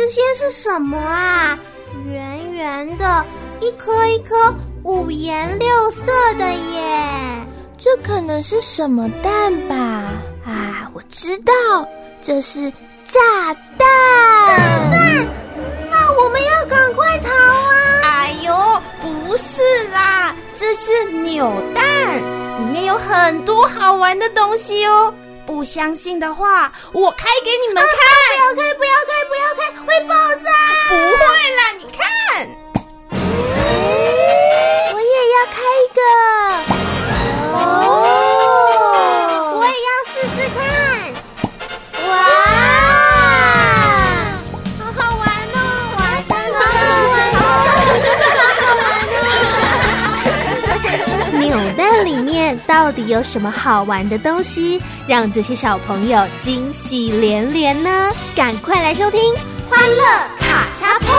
些是什么啊？圆圆的，一颗一颗五颜六色的耶。 这可能是什么蛋吧？啊，我知道，这是炸弹。 炸弹？那我们要赶快逃啊！ 哎呦，不是啦，这是扭蛋，里面有很多好玩的东西哦。不相信的话，我开给你们看。 不要开，会爆炸！ 不会啦，你看。 我也要开一个。 我也要试试看。哇， 好好玩哦！ 哇，真的好玩哦！扭蛋里面到底有什么好玩的东西，让这些小朋友惊喜连连呢？赶快来收听《欢乐卡恰碰》。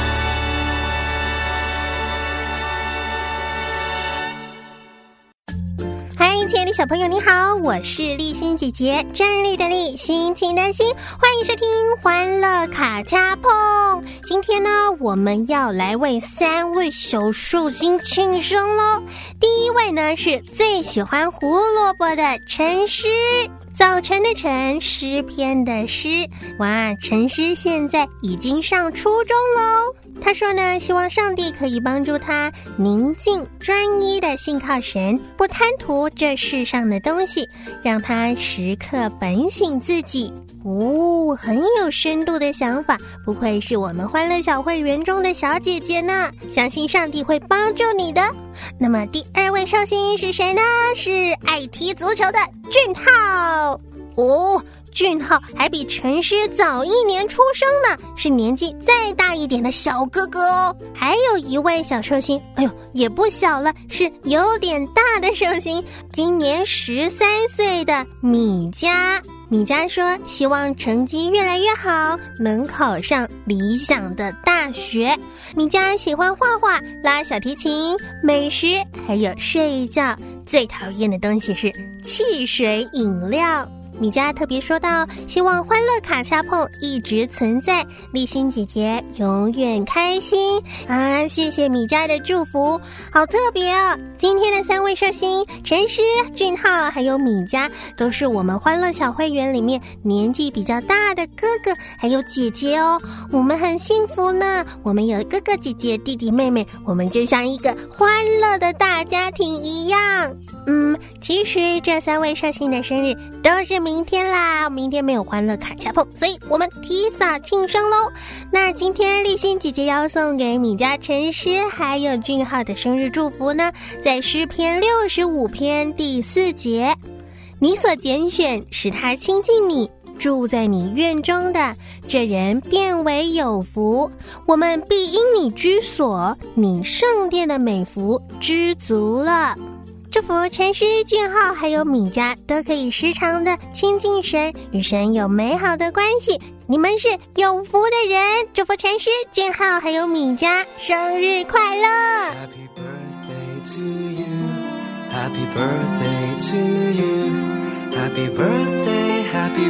亲爱的小朋友你好，我是立心姐姐，站立的立，心情的心，欢迎收听欢乐卡恰碰。今天呢，我们要来为3位小寿星庆生咯。第一位呢，是最喜欢胡萝卜的陈诗，早晨的晨，诗篇的诗。哇，陈诗现在已经上初中咯。他说呢，希望上帝可以帮助他宁静专一的信靠神，不贪图这世上的东西，让他时刻反省自己。很有深度的想法，不愧是我们欢乐小会员中的小姐姐呢，相信上帝会帮助你的。那么第2位寿星是谁呢？是爱踢足球的俊浩。俊浩还比陈诗早1年出生呢，是年纪再大一点的小哥哥哦。还有一位小寿星，也不小了，是有点大的寿星，今年13岁的米佳。米佳说希望成绩越来越好，能考上理想的大学。米佳喜欢画画、拉小提琴、美食，还有睡觉，最讨厌的东西是汽水饮料。米佳特别说到，希望欢乐卡恰碰一直存在，立心姐姐永远开心啊！谢谢米佳的祝福，好特别哦！今天的3位寿星陈诗、俊浩还有米佳，都是我们欢乐小会员里面年纪比较大的哥哥还有姐姐哦。我们很幸福呢，我们有哥哥姐姐弟弟妹妹，我们就像一个欢乐的大家庭一样。其实这3位寿星的生日都是明天啦，明天没有欢乐卡恰碰，所以我们提早庆生咯。那今天立心姐姐要送给米佳、陈诗还有俊浩的生日祝福呢，在诗篇65篇第4节，你所拣选使他亲近你，住在你院中的这人变为有福，我们必因你居所，你圣殿的美福知足了。祝福陈诗、俊浩还有米佳都可以时常的亲近神，与神有美好的关系，你们是有福的人。祝福陈诗、俊浩还有米佳生日快乐。 Happy birthday to you, Happy birthday to you, Happy birthday, Happy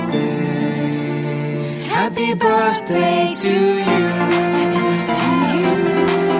birthday, Happy birthday to you, to you.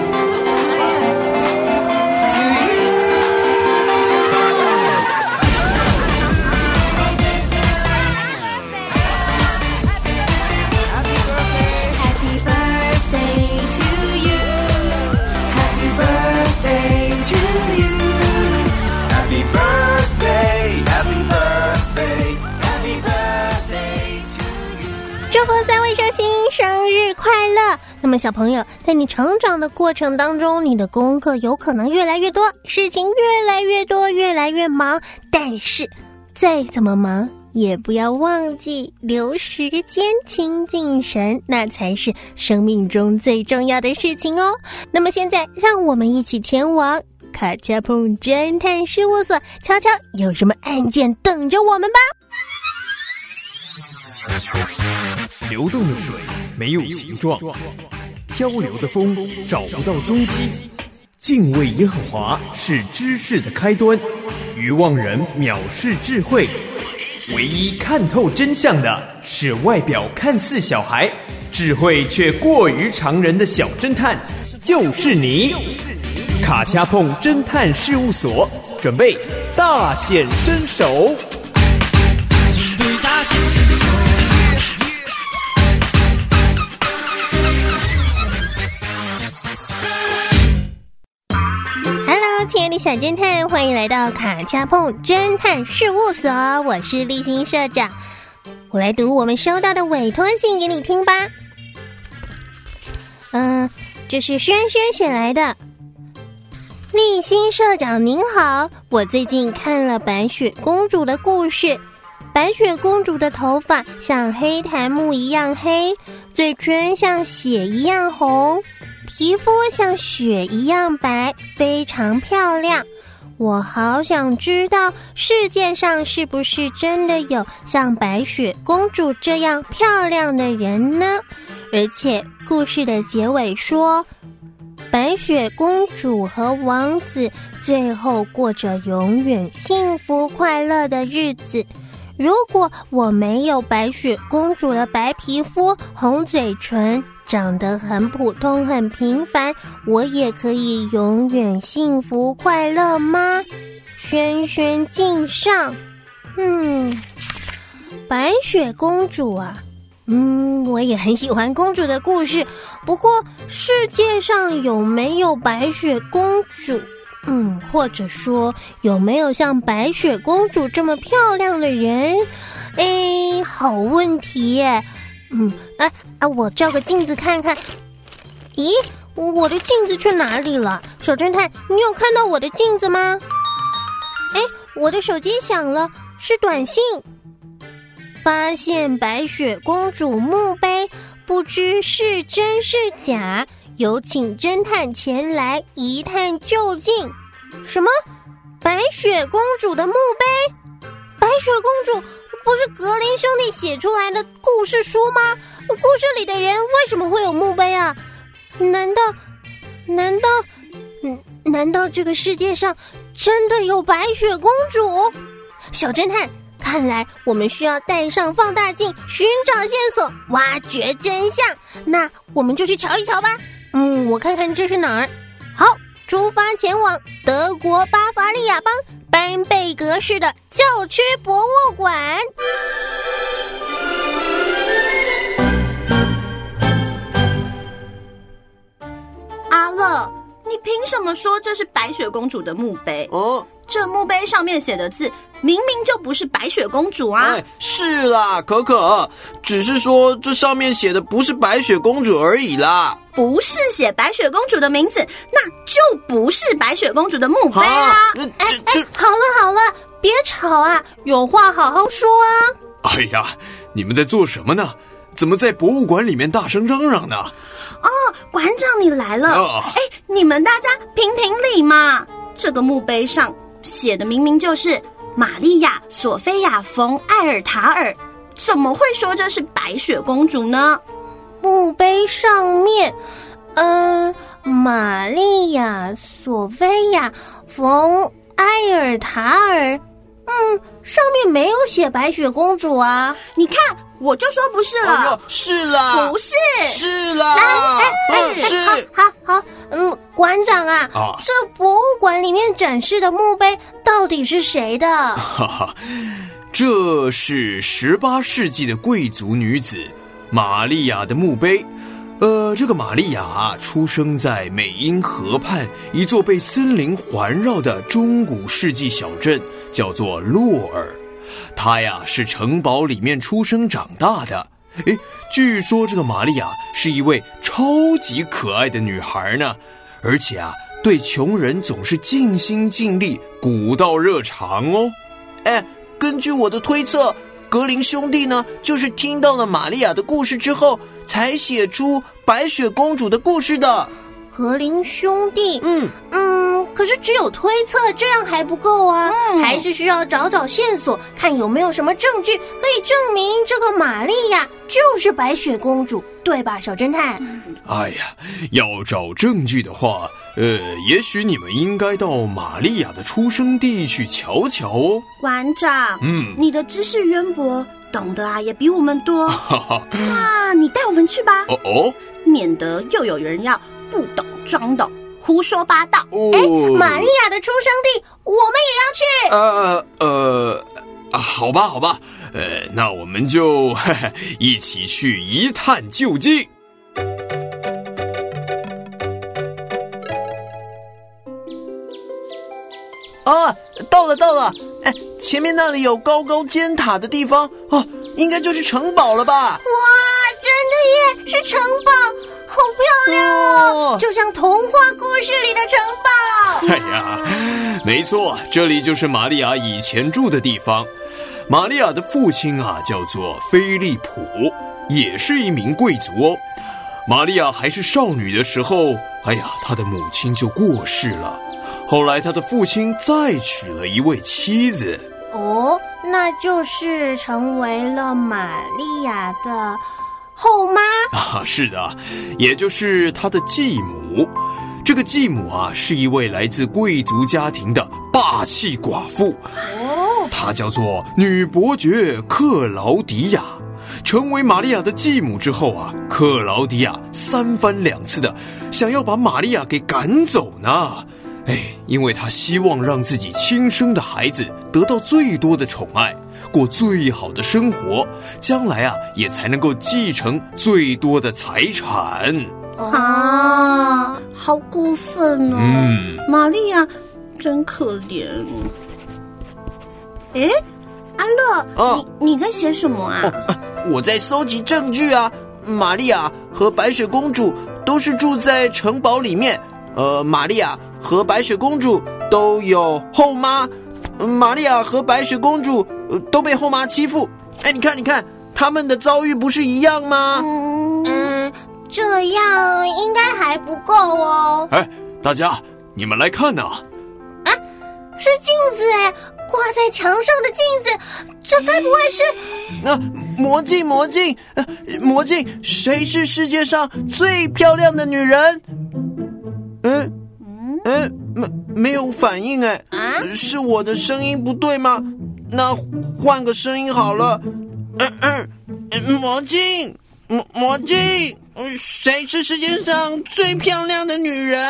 祝福3位寿星生日快乐！那么小朋友，在你成长的过程当中，你的功课有可能越来越多，事情越来越多，越来越忙，但是再怎么忙也不要忘记留时间亲近神，那才是生命中最重要的事情哦。那么现在让我们一起前往卡恰碰侦探事务所，瞧瞧有什么案件等着我们吧。 流动的水没有形状，漂流的风找不到踪迹。敬畏耶和华是知识的开端，愚妄人藐视智慧。唯一看透真相的是外表看似小孩， 智慧却过于常人的小侦探就是你。卡恰碰侦探事务所准备大显身手。 亲爱的小侦探，欢迎来到卡恰碰侦探事务所，我是立新社长。我来读我们收到的委托信给你听吧。这是轩轩写来的。立新社长您好，我最近看了白雪公主的故事。白雪公主的头发像黑檀木一样黑，嘴唇像血一样红，皮肤像雪一样白，非常漂亮。我好想知道世界上是不是真的有像白雪公主这样漂亮的人呢？而且故事的结尾说，白雪公主和王子最后过着永远幸福快乐的日子。如果我没有白雪公主的白皮肤、红嘴唇，长得很普通很平凡，我也可以永远幸福快乐吗？轩轩敬上。白雪公主啊，我也很喜欢公主的故事，不过世界上有没有白雪公主？或者说有没有像白雪公主这么漂亮的人？好问题耶。我照个镜子看看。咦，我的镜子去哪里了？小侦探，你有看到我的镜子吗？我的手机响了，是短信。发现白雪公主墓碑，不知是真是假，有请侦探前来一探究竟。什么？白雪公主的墓碑？白雪公主不是格林兄弟写出来的故事书吗？故事里的人为什么会有墓碑啊？难道这个世界上真的有白雪公主？小侦探，看来我们需要带上放大镜，寻找线索，挖掘真相。那我们就去瞧一瞧吧。我看看这是哪儿。好，出发前往德国巴伐利亚邦班贝格市的教区博物馆。 阿乐，你凭什么说这是白雪公主的墓碑？这墓碑上面写的字明明就不是白雪公主啊！ 是啦，可可，只是说这上面写的不是白雪公主而已啦。 不是写白雪公主的名字，那就不是白雪公主的墓碑啊！ 好了，别吵啊，有话好好说啊！ 哎呀，你们在做什么呢？怎么在博物馆里面大声嚷嚷呢？ 馆长你来了！你们大家评评理嘛！这个墓碑上写的明明就是玛丽亚·索菲亚·冯·艾尔塔尔，怎么会说这是白雪公主呢？ 墓碑上面，玛丽亚·索菲亚·冯·埃尔塔尔，上面没有写白雪公主啊！ 你看，我就说不是了。 是啦， 不是， 是啦， 是。好，馆长啊，这博物馆里面展示的墓碑到底是谁的？ 这是18世纪的贵族女子玛利亚的墓碑。这个玛利亚出生在美因河畔一座被森林环绕的中古世纪小镇，叫做洛尔。她呀是城堡里面出生长大的。据说这个玛利亚是一位超级可爱的女孩呢，而且对穷人总是尽心尽力，古道热肠哦。 根据我的推测，格林兄弟呢，就是听到了玛利亚的故事之后，才写出白雪公主的故事的。 格林兄弟，可是只有推测这样还不够啊，还是需要找线索，看有没有什么证据可以证明这个玛利亚就是白雪公主，对吧，小侦探？ 哎呀，要找证据的话，也许你们应该到玛利亚的出生地去瞧瞧哦。 馆长，你的知识渊博， 懂得啊也比我们多。那你带我们去吧。 哦， 免得又有人要不懂装懂，胡说八道。 玛利亚的出生地，我们也要去。 好吧，那我们就一起去一探究竟。 到了！哎，前面那里有高高尖塔的地方哦，应该就是城堡了吧？ 哇，真的耶，是城堡，好漂亮哦，就像童话故事里的城堡。 哎呀，没错，这里就是玛利亚以前住的地方。玛利亚的父亲啊，叫做菲利普，也是一名贵族哦。玛利亚还是少女的时候，她的母亲就过世了。后来他的父亲再娶了一位妻子。 哦，那就是成为了玛利亚的后妈啊？是的，也就是她的继母。这个继母啊，是一位来自贵族家庭的霸气寡妇。她叫做女伯爵克劳迪亚。成为玛利亚的继母之后啊，克劳迪亚三番两次的想要把玛利亚给赶走呢。因为她希望让自己亲生的孩子得到最多的宠爱，过最好的生活，将来啊也才能够继承最多的财产。 啊，好过分哦！玛利亚真可怜。阿乐，你在写什么啊？ 我在搜集证据啊。玛利亚和白雪公主都是住在城堡里面。玛利亚和白雪公主都有后妈，玛利亚和白雪公主都被后妈欺负。你看，他们的遭遇不是一样吗？ 这样应该还不够哦。 大家，你们来看呐！ 是镜子挂在墙上的镜子，这该不会是…… 魔镜，谁是世界上最漂亮的女人？没有反应是我的声音不对吗？那换个声音好了。魔镜，谁是世界上最漂亮的女人？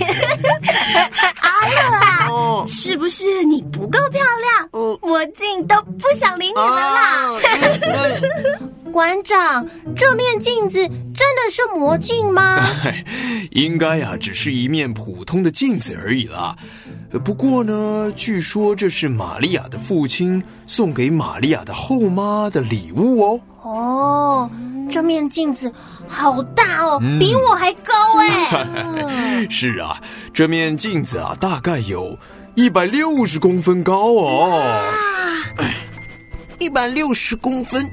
阿乐啊，是不是你不够漂亮？魔镜都不想理你们啦。 馆长，这面镜子真的是魔镜吗？ 应该只是一面普通的镜子而已啦。不过呢，据说这是玛利亚的父亲送给玛利亚的后妈的礼物哦。 这面镜子好大哦，比我还高是啊，这面镜子大概有160公分高哦。 160公分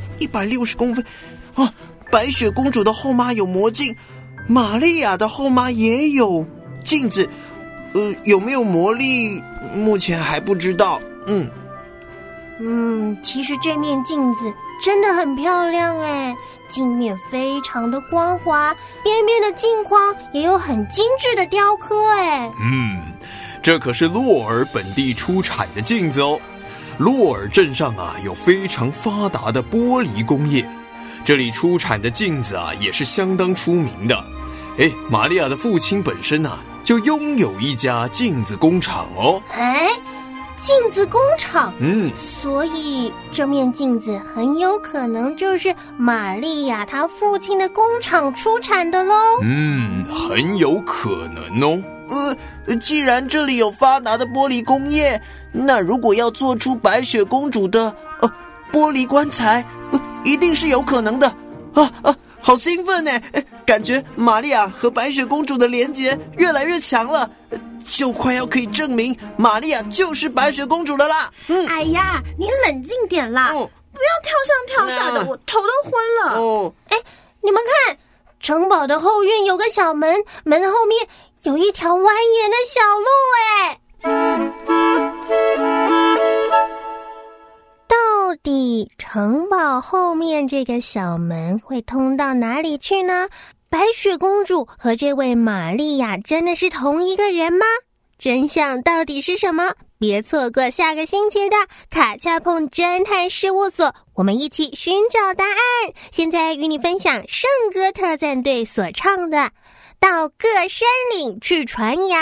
白雪公主的后妈有魔镜，玛利亚的后妈也有镜子，有没有魔力目前还不知道。 其实这面镜子真的很漂亮镜面非常的光滑，边边的镜框也有很精致的雕刻这可是洛尔本地出产的镜子哦。洛尔镇上有非常发达的玻璃工业，这里出产的镜子也是相当出名的。玛利亚的父亲本身就拥有一家镜子工厂哦。 镜子工厂？所以这面镜子很有可能就是玛利亚她父亲的工厂出产的咯。 很有可能哦。 既然这里有发达的玻璃工业，那如果要做出白雪公主的玻璃棺材，一定是有可能的。好兴奋感觉玛利亚和白雪公主的连结越来越强了，就快要可以证明玛利亚就是白雪公主了啦。 哎呀，你冷静点啦，不要跳上跳下的，我头都昏了。 你们看，城堡的后院有个小门，门后面有一条蜿蜒的小路到底城堡后面这个小门会通到哪里去呢？白雪公主和这位玛利亚真的是同一个人吗？真相到底是什么？ 别错过下个星期的卡恰碰侦探事务所，我们一起寻找答案。现在与你分享圣歌特战队所唱的《到各山岭去传扬》。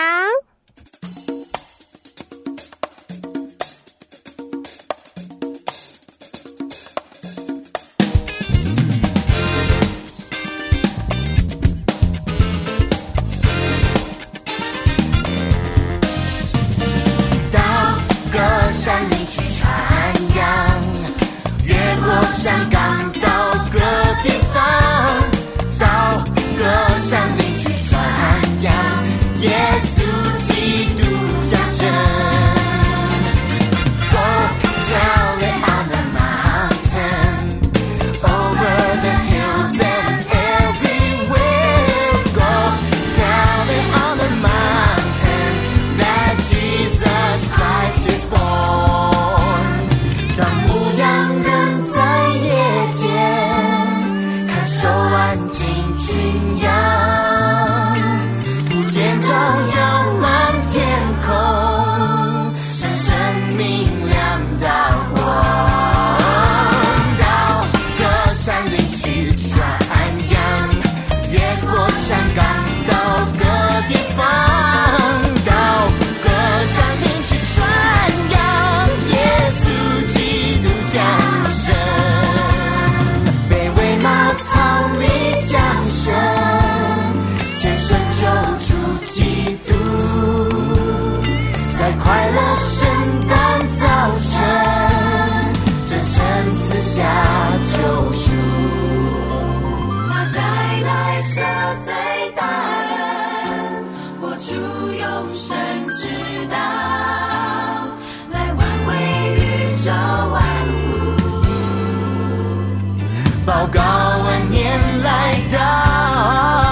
山里去传扬，越过山岗到各地方，到各山里去传扬耶稣基督降生。Go tell it on the mountain, over the hills and everywhere. Go tell it on the mountain that Jesus Christ is born.快乐圣诞早晨，真神赐下救赎，他带来赦罪大恩，活出永生之道，来挽回宇宙万物，报告万年来到。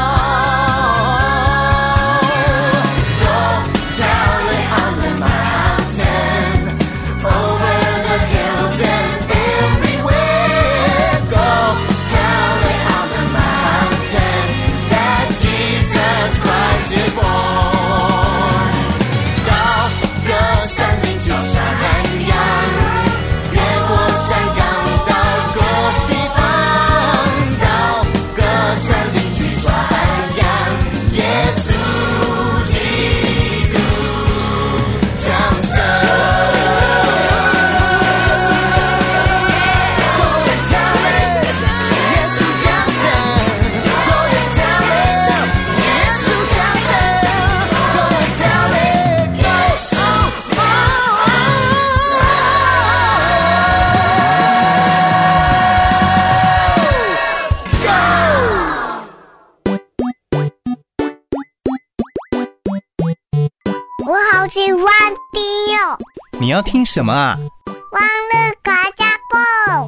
喜欢听哟。 你要听什么啊？ 欢乐卡加蹦。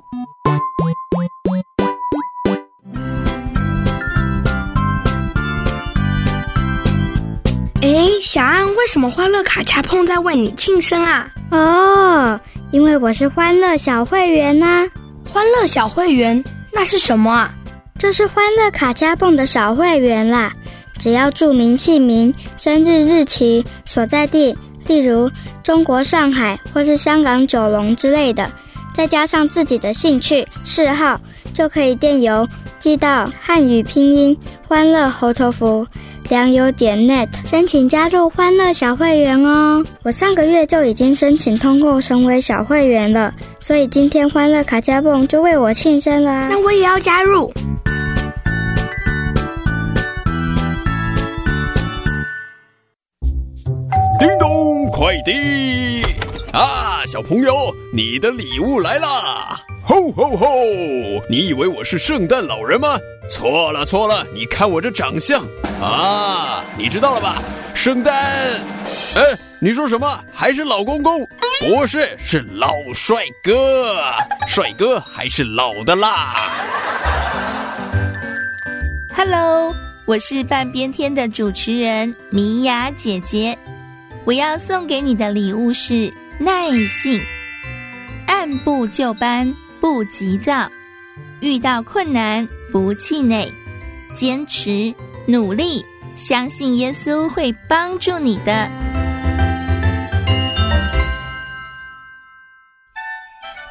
小安，为什么欢乐卡恰碰在为你庆生啊？ 哦，因为我是欢乐小会员啊。 欢乐小会员那是什么啊？ 这是欢乐卡恰蹦的小会员啦。只要注明姓名、生日日期、所在地，例如中国上海或是香港九龙之类的，再加上自己的兴趣嗜好，就可以电邮寄到汉语拼音欢乐猴头符良友.net申请加入欢乐小会员哦。我上个月就已经申请通过成为小会员了，所以今天欢乐卡加蹦就为我庆生啦。 那我也要加入。 叮咚，快递啊！小朋友，你的礼物来啦！吼吼吼！你以为我是圣诞老人吗？错了错了，你看我这长相啊，你知道了吧？圣诞，你说什么？还是老公公？不是，是老帅哥，帅哥还是老的啦。 Hello， 我是半边天的主持人米娅姐姐。我要送给你的礼物是耐性，按部就班，不急躁，遇到困难不气馁，坚持努力，相信耶稣会帮助你的。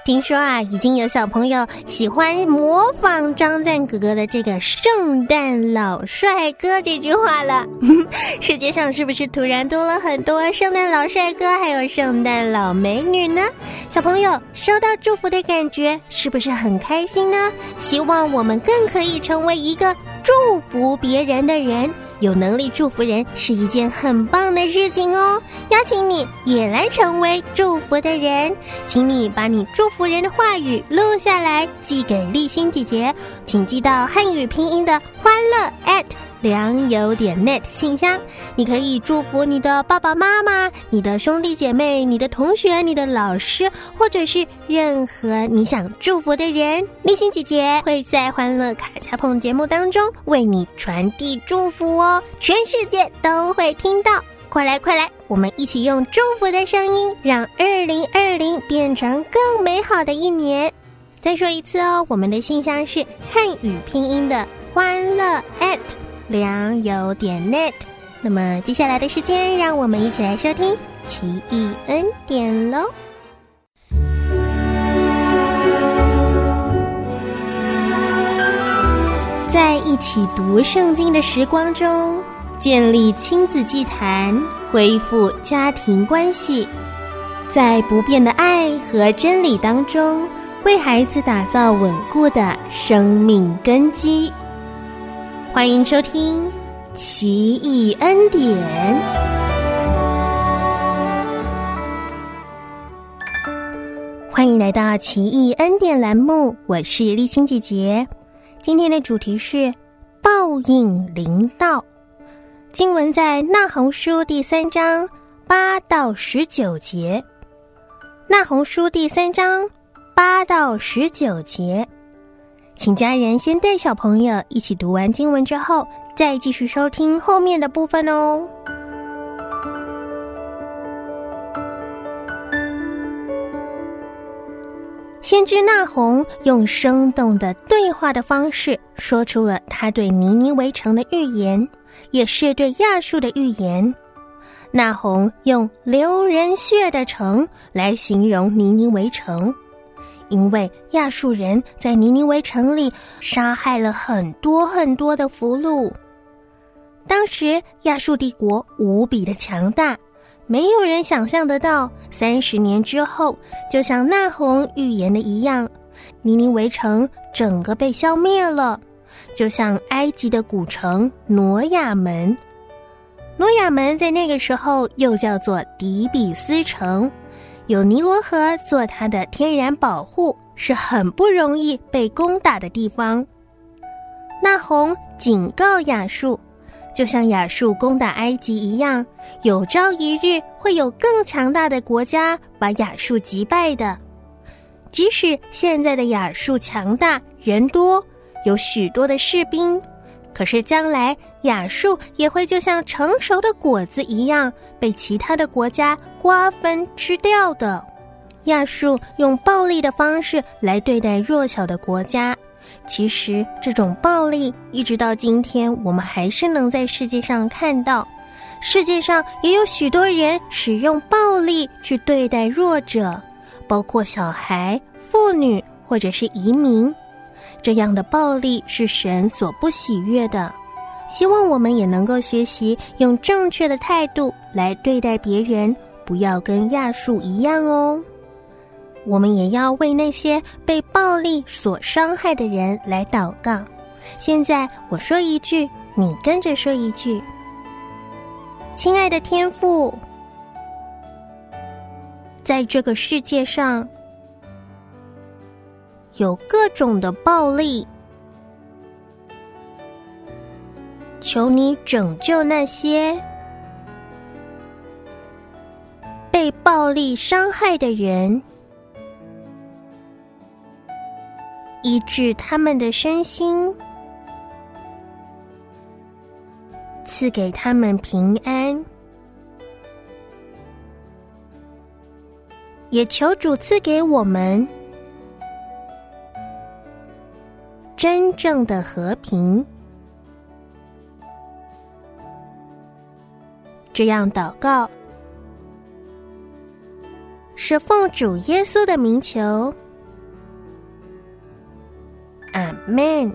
听说啊，已经有小朋友喜欢模仿张赞哥哥的这个圣诞老帅哥这句话了。世界上是不是突然多了很多圣诞老帅哥还有圣诞老美女呢？小朋友收到祝福的感觉是不是很开心呢？希望我们更可以成为一个祝福别人的人，有能力祝福人是一件很棒的事情哦。邀请你也来成为祝福的人，请你把你祝福人的话语录下来，寄给立新姐姐，请寄到汉语拼音的欢乐良友.net 信箱。你可以祝福你的爸爸妈妈、你的兄弟姐妹、你的同学、你的老师，或者是任何你想祝福的人。立新姐姐会在欢乐卡恰碰节目当中为你传递祝福哦，全世界都会听到。快来快来，我们一起用祝福的声音，让2020变成更美好的一年。再说一次哦，我们的信箱是汉语拼音的欢乐良友.net。那么接下来的时间，让我们一起来收听奇异恩典咯。在一起读圣经的时光中，建立亲子祭坛，恢复家庭关系，在不变的爱和真理当中，为孩子打造稳固的生命根基。欢迎收听奇异恩典。欢迎来到奇异恩典栏目，我是立青姐姐。今天的主题是报应临到。经文在那鸿书第3章8到19节。那鸿书第3章8到19节。请家人先带小朋友一起读完经文之后，再继续收听后面的部分哦。先知那鸿用生动的对话的方式说出了他对尼尼微城的预言，也是对亚述的预言。那鸿用流人血的城来形容尼尼微城，因为亚述人在尼尼微城里杀害了很多很多的俘虏。当时亚述帝国无比的强大，没有人想象得到30年之后，就像那鸿预言的一样，尼尼微城整个被消灭了，就像埃及的古城挪亚门。挪亚门在那个时候又叫做底比斯城，有尼罗河做它的天然保护，是很不容易被攻打的地方。那鸿警告亚述，就像亚述攻打埃及一样，有朝一日会有更强大的国家把亚述击败的。即使现在的亚述强大，人多，有许多的士兵，可是将来亚述也会就像成熟的果子一样，被其他的国家瓜分吃掉的。亚述用暴力的方式来对待弱小的国家，其实这种暴力一直到今天我们还是能在世界上看到。世界上也有许多人使用暴力去对待弱者，包括小孩、妇女或者是移民。这样的暴力是神所不喜悦的，希望我们也能够学习用正确的态度来对待别人，不要跟亚述一样哦。我们也要为那些被暴力所伤害的人来祷告。现在我说一句，你跟着说一句。亲爱的天父，在这个世界上有各种的暴力，求你拯救那些被暴力伤害的人，医治他们的身心，赐给他们平安，也求主赐给我们真正的和平。这样祷告，是奉主耶稣的名求， 们。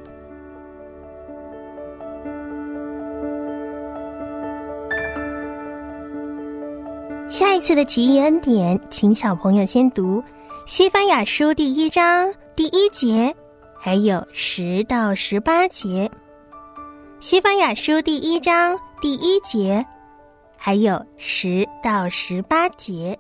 下一次的奇异恩典，请小朋友先读西番雅书第1章第1节，还有10到18节。西番雅书第1章第1节，还有10到18节。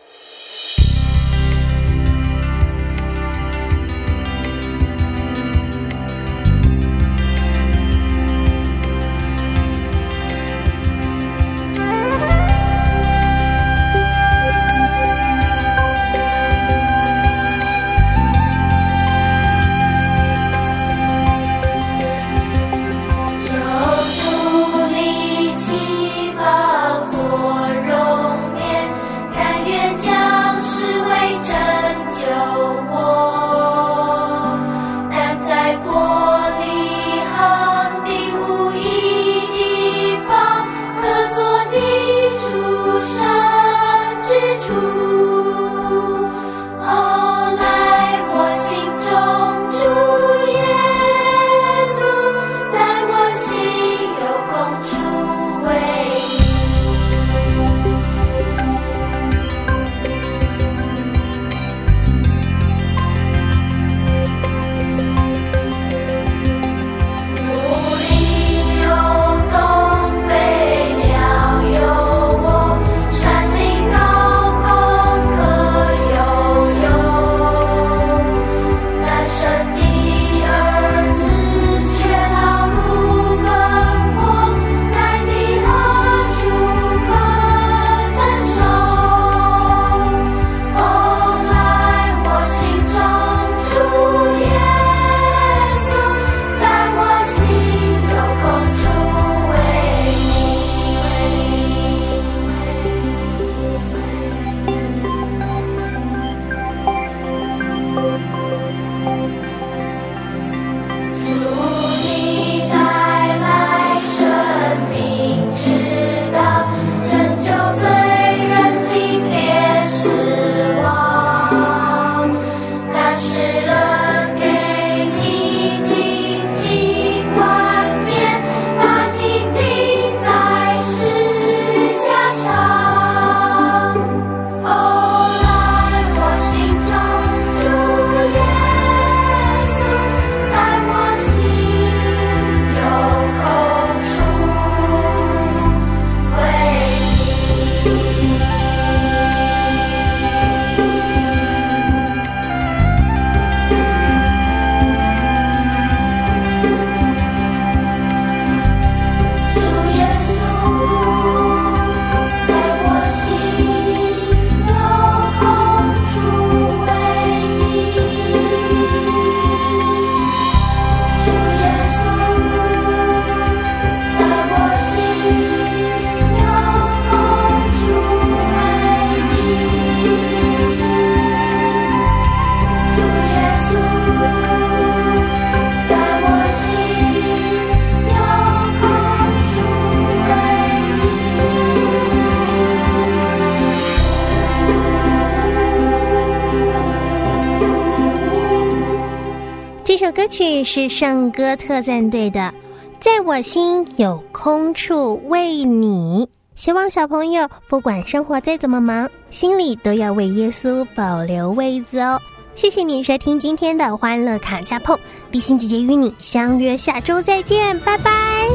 这首歌曲是圣歌特赞队的《在我心有空处为你》。希望小朋友不管生活再怎么忙，心里都要为耶稣保留位子哦。谢谢你收听今天的欢乐卡恰碰，立心姐姐与你相约下周再见，拜拜。